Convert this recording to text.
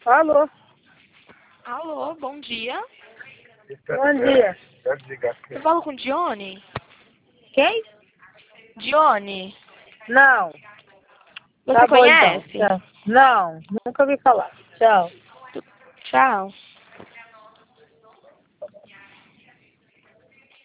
Alô? Alô, bom dia. Bom dia. Eu falo com Dione? Quem? Dione, Não. você Tá bom, então. conhece? Tchau. Não, nunca ouvi falar. Tchau. Tchau.